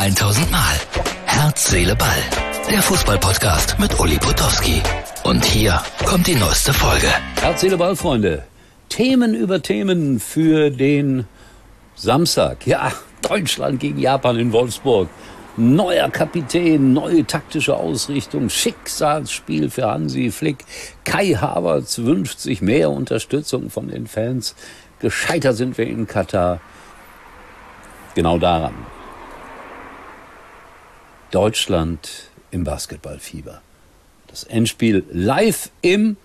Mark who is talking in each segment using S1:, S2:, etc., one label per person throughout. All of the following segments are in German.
S1: 1000 Mal. Herz, Seele, Ball. Der Fußball-Podcast mit Uli Potowski. Und hier kommt die neueste Folge.
S2: Herz, Seele, Ball, Freunde. Themen über Themen für den Samstag. Ja, Deutschland gegen Japan in Wolfsburg. Neuer Kapitän, neue taktische Ausrichtung, Schicksalsspiel für Hansi Flick. Kai Havertz wünscht sich mehr Unterstützung von den Fans. Gescheitert sind wir in Katar. Genau daran. Deutschland im Basketballfieber. Das Endspiel live im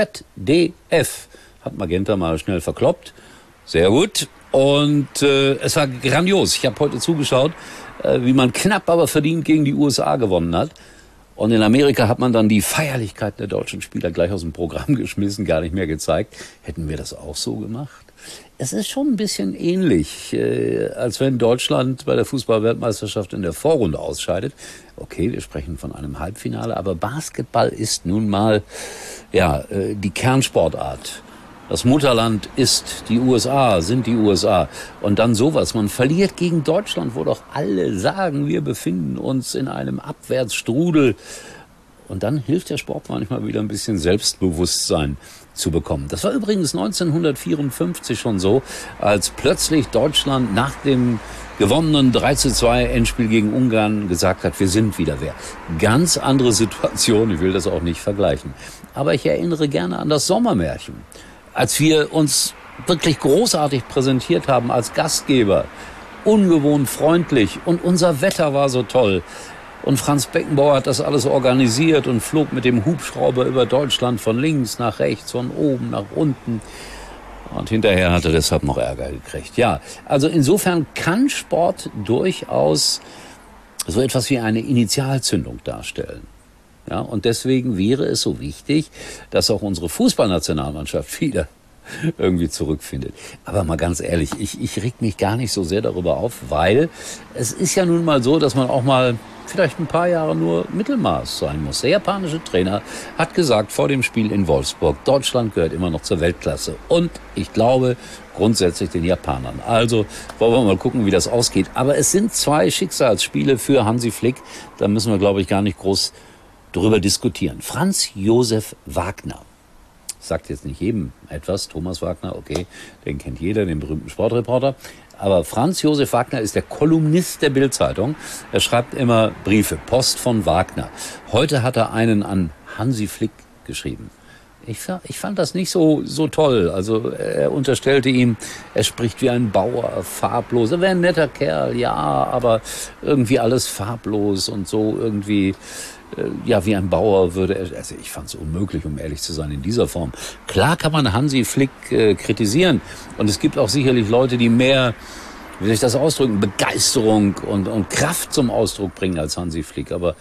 S2: ZDF. Hat Magenta mal schnell verkloppt. Sehr gut. Und es war grandios. Ich habe heute zugeschaut, wie man knapp, aber verdient gegen die USA gewonnen hat. Und in Amerika hat man dann die Feierlichkeiten der deutschen Spieler gleich aus dem Programm geschmissen, gar nicht mehr gezeigt. Hätten wir das auch so gemacht? Es ist schon ein bisschen ähnlich, als wenn Deutschland bei der Fußball-Weltmeisterschaft in der Vorrunde ausscheidet. Okay, wir sprechen von einem Halbfinale, aber Basketball ist nun mal die Kernsportart. Das Mutterland ist die USA, sind die USA. Und dann sowas. Man verliert gegen Deutschland, wo doch alle sagen, wir befinden uns in einem Abwärtsstrudel. Und dann hilft der Sport manchmal wieder ein bisschen Selbstbewusstsein zu bekommen. Das war übrigens 1954 schon so, als plötzlich Deutschland nach dem gewonnenen 3:2 Endspiel gegen Ungarn gesagt hat, wir sind wieder wer. Ganz andere Situation, ich will das auch nicht vergleichen. Aber ich erinnere gerne an das Sommermärchen. Als wir uns wirklich großartig präsentiert haben als Gastgeber, ungewohnt freundlich und unser Wetter war so toll. Und Franz Beckenbauer hat das alles organisiert und flog mit dem Hubschrauber über Deutschland von links nach rechts, von oben nach unten. Und hinterher hat er deshalb noch Ärger gekriegt. Ja, also insofern kann Sport durchaus so etwas wie eine Initialzündung darstellen. Ja, und deswegen wäre es so wichtig, dass auch unsere Fußballnationalmannschaft wieder irgendwie zurückfindet. Aber mal ganz ehrlich, ich reg mich gar nicht so sehr darüber auf, weil es ist ja nun mal so, dass man auch mal vielleicht ein paar Jahre nur Mittelmaß sein muss. Der japanische Trainer hat gesagt vor dem Spiel in Wolfsburg, Deutschland gehört immer noch zur Weltklasse. Und ich glaube grundsätzlich den Japanern. Also wollen wir mal gucken, wie das ausgeht. Aber es sind 2 Schicksalsspiele für Hansi Flick. Da müssen wir, glaube ich, gar nicht groß darüber diskutieren. Franz Josef Wagner. Sagt jetzt nicht jedem etwas. Thomas Wagner, okay, den kennt jeder, den berühmten Sportreporter. Aber Franz Josef Wagner ist der Kolumnist der Bild-Zeitung. Er schreibt immer Briefe, Post von Wagner. Heute hat er einen an Hansi Flick geschrieben. Ich fand das nicht so toll. Also er unterstellte ihm, er spricht wie ein Bauer, farblos. Er wäre ein netter Kerl, ja, aber irgendwie alles farblos und so irgendwie, wie ein Bauer würde er. Also ich fand es unmöglich, um ehrlich zu sein, in dieser Form. Klar kann man Hansi Flick kritisieren. Und es gibt auch sicherlich Leute, die mehr, wie soll ich das ausdrücken, Begeisterung und Kraft zum Ausdruck bringen als Hansi Flick. Aber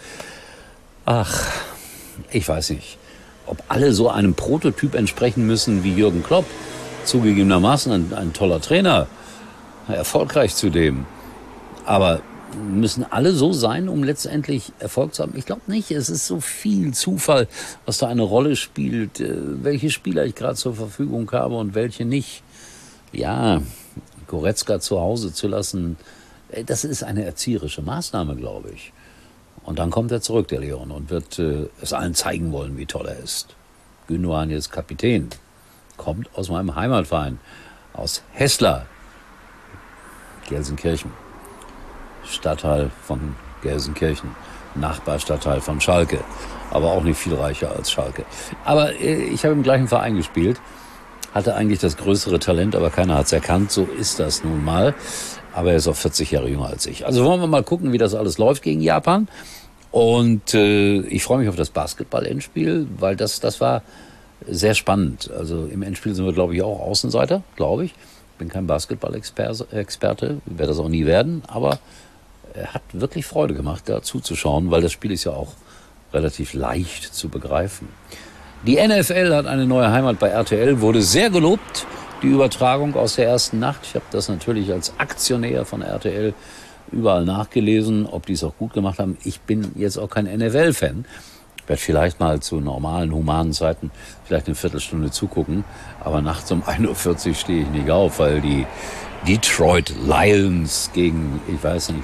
S2: ich weiß nicht, ob alle so einem Prototyp entsprechen müssen wie Jürgen Klopp. Zugegebenermaßen ein toller Trainer, erfolgreich zudem. Aber müssen alle so sein, um letztendlich Erfolg zu haben? Ich glaube nicht. Es ist so viel Zufall, was da eine Rolle spielt, welche Spieler ich gerade zur Verfügung habe und welche nicht. Ja, Goretzka zu Hause zu lassen, das ist eine erzieherische Maßnahme, glaube ich. Und dann kommt er zurück, der Leon, und wird es allen zeigen wollen, wie toll er ist. Gündogan ist Kapitän, kommt aus meinem Heimatverein, aus Hessler, Gelsenkirchen. Stadtteil von Gelsenkirchen, Nachbarstadtteil von Schalke, aber auch nicht viel reicher als Schalke. Aber ich habe im gleichen Verein gespielt, hatte eigentlich das größere Talent, aber keiner hat es erkannt, so ist das nun mal. Aber er ist auch 40 Jahre jünger als ich. Also wollen wir mal gucken, wie das alles läuft gegen Japan. Und ich freue mich auf das Basketball-Endspiel, weil das war sehr spannend. Also im Endspiel sind wir, glaube ich, auch Außenseiter, glaube ich. Bin kein Basketball-Experte, werde das auch nie werden, aber hat wirklich Freude gemacht, da zuzuschauen, weil das Spiel ist ja auch relativ leicht zu begreifen. Die NFL hat eine neue Heimat bei RTL, wurde sehr gelobt, die Übertragung aus der ersten Nacht. Ich habe das natürlich als Aktionär von RTL überall nachgelesen, ob die es auch gut gemacht haben. Ich bin jetzt auch kein NFL-Fan. Ich werde vielleicht mal zu normalen, humanen Zeiten vielleicht eine Viertelstunde zugucken, aber nachts um 1:40 Uhr stehe ich nicht auf, weil die Detroit Lions gegen, ich weiß nicht,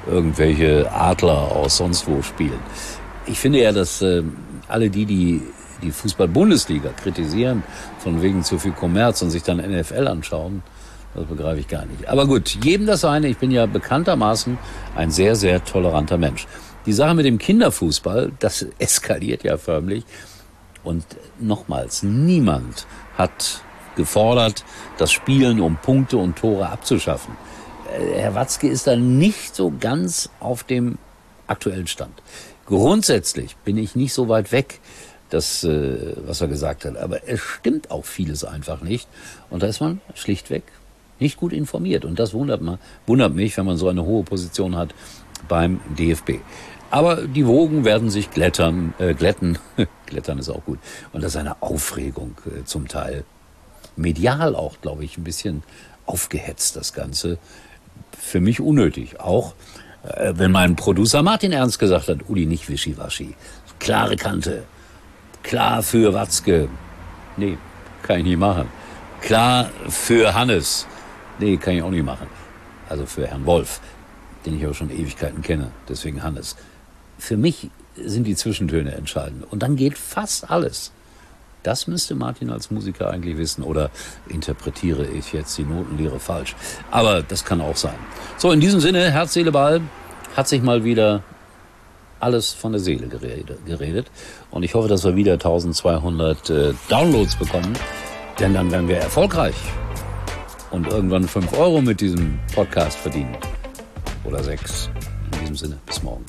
S2: irgendwelche Adler aus sonst wo spielen. Ich finde ja, dass alle die Fußball-Bundesliga kritisieren, von wegen zu viel Kommerz und sich dann NFL anschauen, das begreife ich gar nicht. Aber gut, jedem das seine. Ich bin ja bekanntermaßen ein sehr, sehr toleranter Mensch. Die Sache mit dem Kinderfußball, das eskaliert ja förmlich. Und nochmals, niemand hat gefordert, das Spielen um Punkte und Tore abzuschaffen. Herr Watzke ist da nicht so ganz auf dem aktuellen Stand. Grundsätzlich bin ich nicht so weit weg, das, was er gesagt hat. Aber es stimmt auch vieles einfach nicht. Und da ist man schlichtweg nicht gut informiert. Und das wundert mich, wenn man so eine hohe Position hat beim DFB. Aber die Wogen werden sich glätten. Glättern ist auch gut. Und das ist eine Aufregung zum Teil. Medial auch, glaube ich, ein bisschen aufgehetzt, das Ganze. Für mich unnötig. Auch wenn mein Producer Martin Ernst gesagt hat, Uli, nicht wischiwaschi. Klare Kante. Klar für Watzke. Nee, kann ich nicht machen. Klar für Hannes. Nee, kann ich auch nicht machen. Also für Herrn Wolf, den ich auch schon Ewigkeiten kenne. Deswegen Hannes. Für mich sind die Zwischentöne entscheidend. Und dann geht fast alles. Das müsste Martin als Musiker eigentlich wissen. Oder interpretiere ich jetzt die Notenlehre falsch? Aber das kann auch sein. So, in diesem Sinne, Herz, Seele, Ball, hat sich mal wieder alles von der Seele geredet. Und ich hoffe, dass wir wieder 1200 Downloads bekommen. Denn dann werden wir erfolgreich. Und irgendwann 5 Euro mit diesem Podcast verdienen. Oder 6. In diesem Sinne, bis morgen.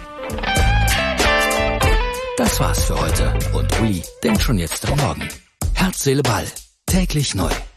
S1: Das war's für heute. Und Uli denkt schon jetzt am Morgen. Herz, Seele, Ball. Täglich neu.